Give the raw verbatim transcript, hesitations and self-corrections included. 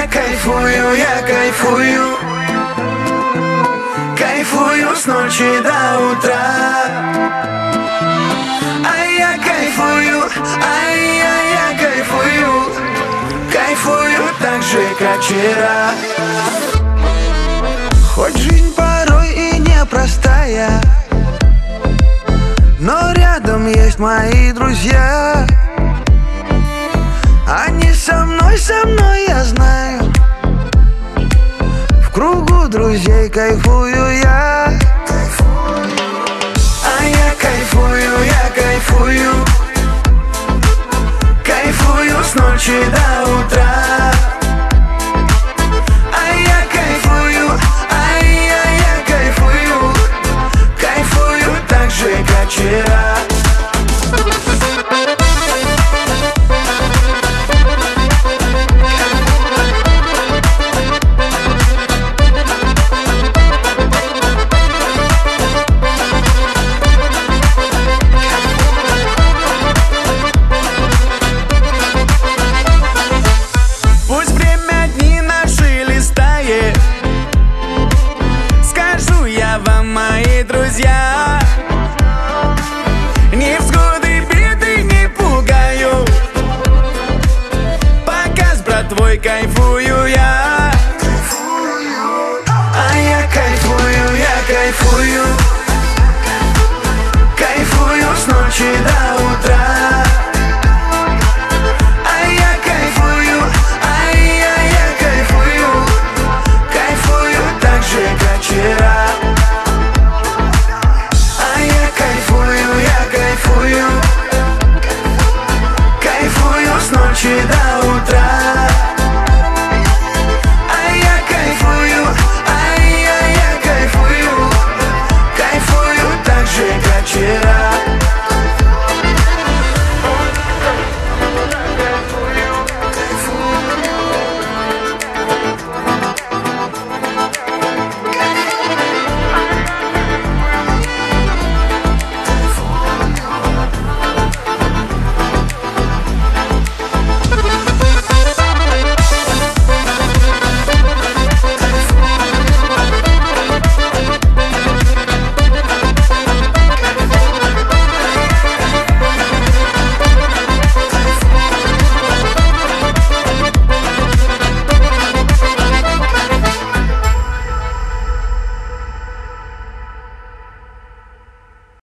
кайфую, я кайфую, кайфую с ночи до утра. А я кайфую, а я, я кайфую, кайфую так же, как вчера. Хоть жизнь порой и непростая, но рядом есть мои друзья. Они со мной, со мной, я знаю. В кругу друзей кайфую я. А я кайфую, я кайфую, кайфую с ночи до утра. А я кайфую, а я, я кайфую, кайфую так же, как вчера. Мои друзья, невзгоды, беды не пугаю, пока с братвой кайфую я. А я кайфую, я кайфую, кайфую с ночи до утра.